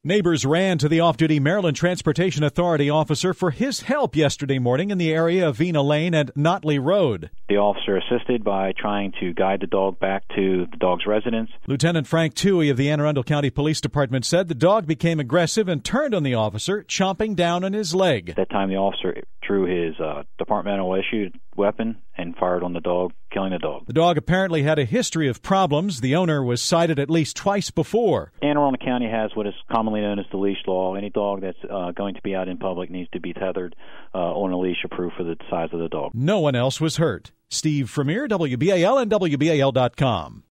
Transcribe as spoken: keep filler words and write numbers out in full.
Neighbors ran to the off-duty Maryland Transportation Authority officer for his help yesterday morning in the area of Vena Lane and Notley Road. The officer assisted by trying to guide the dog back to the dog's residence. Lieutenant Frank Toohey of the Anne Arundel County Police Department said the dog became aggressive and turned on the officer, chomping down on his leg. At that time, the officer drew his uh, departmental issued weapon and fired on the dog, killing the dog. The dog apparently had a history of problems. The owner was cited at least twice before. Anne Arundel County has what is commonly known as the leash law. Any dog that's uh, going to be out in public needs to be tethered uh, on a leash approved for the size of the dog. No one else was hurt. Steve Fremier, W B A L and W B A L dot com.